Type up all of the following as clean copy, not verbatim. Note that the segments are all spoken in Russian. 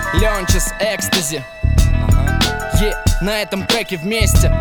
Ленчес, экстази. На этом треке вместе.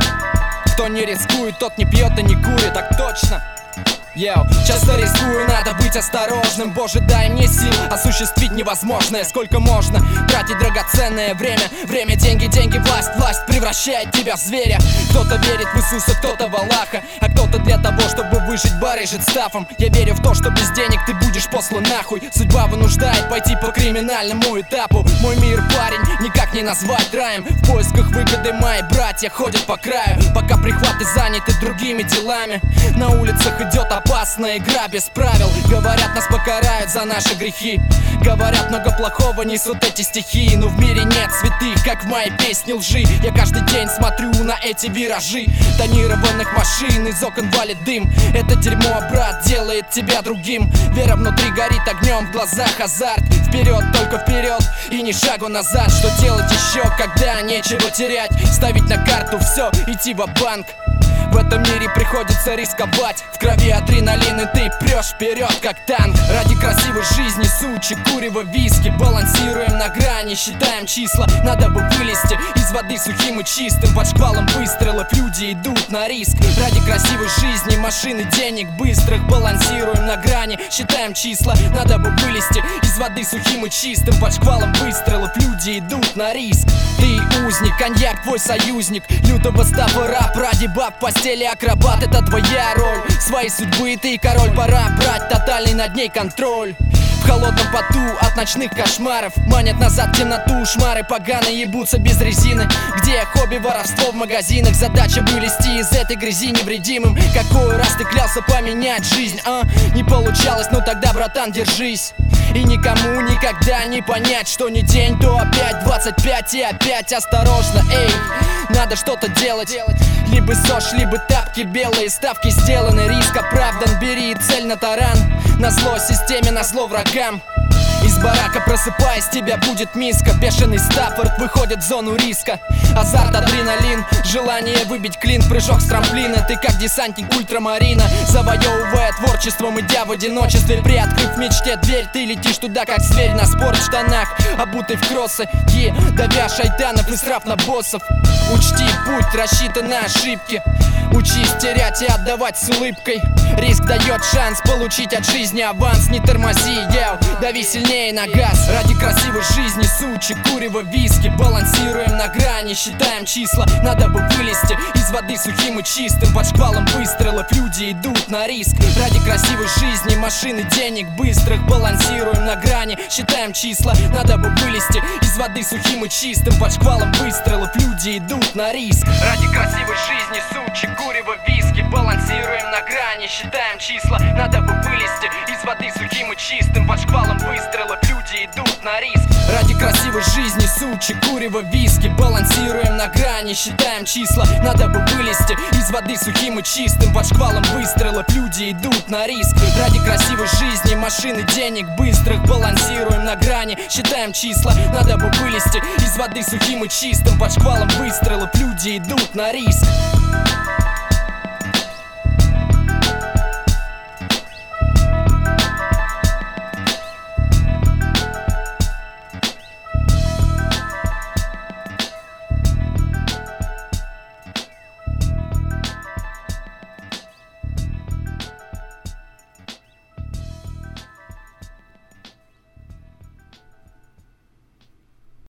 Кто не рискует, тот не пьет и не курит. Так точно. Йоу, часто рискую, надо быть осторожным. Боже, дай мне сил осуществить невозможное. Сколько можно тратить драгоценное время? Время, деньги, деньги, власть. Власть превращает тебя в зверя. Кто-то верит в Иисуса, кто-то в Аллаха, а кто-то для того, чтобы выжить, барыжит стафом. Я верю в то, что без денег ты будешь послан нахуй. Судьба вынуждает пойти по криминальному этапу. Мой мир, парень, никак не назвать раем. В поисках выгоды мои братья ходят по краю, пока прихваты заняты другими делами. На улицах идет опасная игра без правил. Говорят, нас покарают за наши грехи. Говорят, много плохого несут эти стихи. Но в мире нет святых, как в моей песне лжи. Я каждый день смотрю на эти виражи тонированных машин, из окон валит дым. Это дерьмо, брат, делает тебя другим. Вера внутри горит огнем, в глазах азарт. Вперед, только вперед и ни шагу назад. Что делать еще, когда нечего терять? Ставить на карту все, идти ва-банк. В этом мире приходится рисковать. В крови адреналин, и ты прешь вперед, как танк. Ради красивой жизни, сучи, курево, виски. Балансируем на грани, считаем числа. Надо бы вылезти из воды сухим и чистым. Под шквалом выстрелов люди идут на риск. Ради красивой жизни, машины, денег быстрых. Балансируем на грани, считаем числа. Надо бы вылезти из воды сухим и чистым. Под шквалом выстрелов люди идут на риск. Ты узник, коньяк твой союзник. Лютого става раб, ради баб, постели акробат. Это твоя роль, своей судьбы ты король. Пора брать тотальный над ней контроль. В холодном поту от ночных кошмаров манят назад в темноту. Шмары поганые ебутся без резины. Где хобби, воровство в магазинах? Задача вылезти из этой грязи невредимым. Какой раз ты клялся поменять жизнь, Не получалось, ну тогда, братан, держись. И никому никогда не понять, что не день, то опять 25 и опять осторожно, эй. Надо что-то делать. Либо СОЖ, либо тапки белые. Ставки сделаны, риск оправдан. Бери цель на таран. Назло системе, назло врагам. Из барака просыпаясь, тебя будет миска. Бешеный Стаффорд выходит в зону риска. Азарт, адреналин, желание выбить клин. Прыжок с трамплина, ты как десантник ультрамарина. Завоевывая творчеством, идя в одиночестве. Приоткрыв в мечте дверь, ты летишь туда, как зверь на спортштанах, обутый в кроссы, давя шайтанов и срав на боссов. Учти путь, рассчитан на ошибки. Учись терять и отдавать с улыбкой. Риск дает шанс получить от жизни аванс. Не тормози, дави сильнее на газ. Ради красивой жизни, сучи, курево, виски. Балансируем на грани, считаем числа. Надо бы вылезти из воды сухим и чистым. Под шквалом выстрелов люди идут на риск. Ради красивой жизни, машины, денег быстрых. Балансируем на грани, считаем числа. Надо бы вылезти из воды сухим и чистым. Под шквалом выстрелов люди идут на риск. Ради красивой жизни, сучи, курево, виски. Балансируем на грани, считаем числа. Надо бы вылезти из воды сухим и чистым. Под шквалом выстрелов люди идут на риск. Ради красивой жизни, сучи, курево, виски. Балансируем на грани, считаем числа. Надо бы вылезти из воды сухим и чистым. Под шквалом выстрелов люди идут на риск. Ради красивой жизни, машины, денег быстрых. Балансируем на грани, считаем числа. Надо бы вылезти из воды сухим и чистым. Под шквалом выстрелов люди идут на риск.